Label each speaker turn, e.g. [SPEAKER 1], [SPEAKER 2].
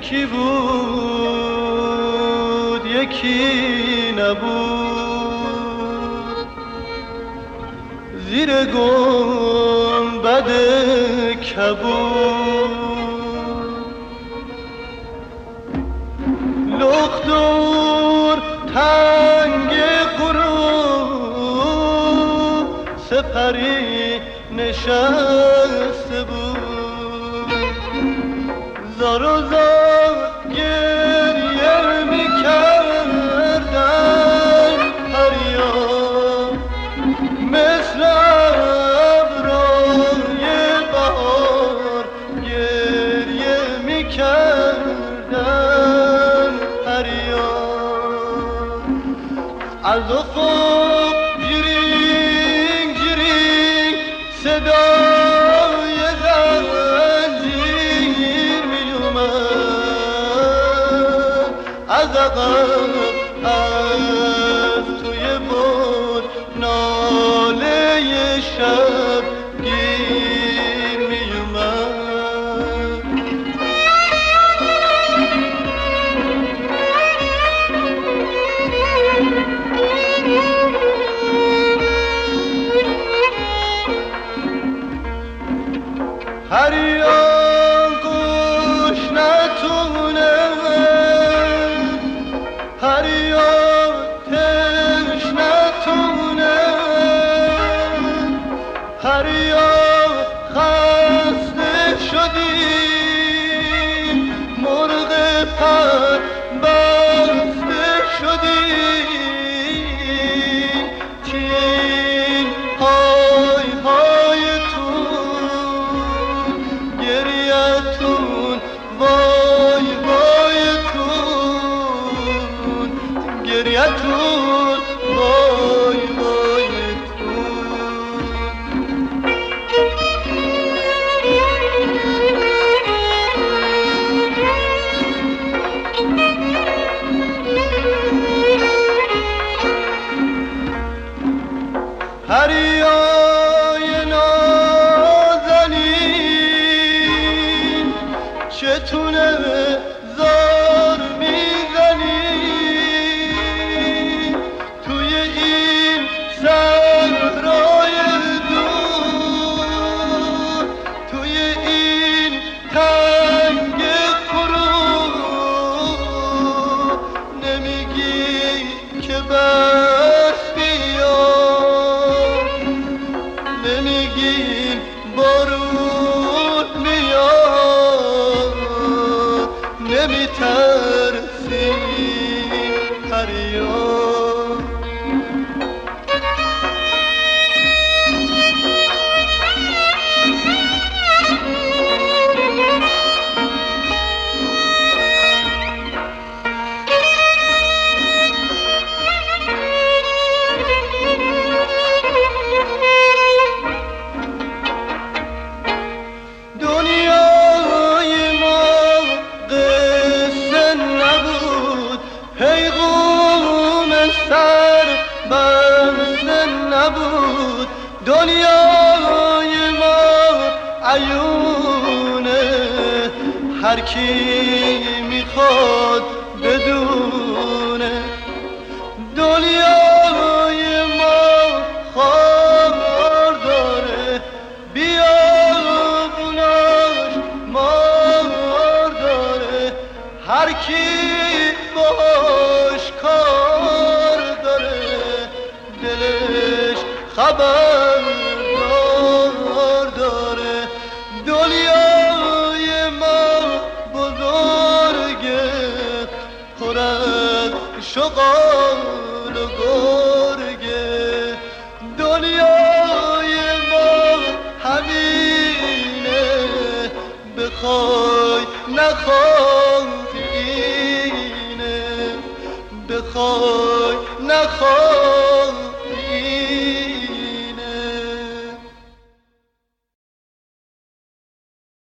[SPEAKER 1] یکی بود یکی نبود، زیر گنبد کبود، لخدور تنگ غروب سپری نشسته بود، زار و زار گریه میکردن فریاد، مثل ابرای بهار گریه میکردن فریاد، از افق جیرینگ جیرینگ صدای زنجیر می اومد، از عقب از توی بود ناله شب گیر می اومد. هریان گوش نتونه، هریان تش نتونه، هریان خسته شدی مرغ پر بسته شدی، چین های های گریتون وای وایتون، گریتون وای وایتون. هریای نازنین چتونه زار میزنی توی این صحرای دور، توی این تنگ غروب، نمیگی که بس بیا، نمیگی بارون میاد، نمیترسی فریاد. دنیای ما قصه نبود، پیغام سر بسته نبود، دنیای ما عیونه، هر کی میخواد بدونه، دنیای ما خار داره، بیابوناش مار داره، هر کی باش کار داره دلش خبردار داره. دنیای ما بزرگه، پر از شغال و گرگه، دنیای ما همینه، بخوای نخوای اینه، بخوای نخوای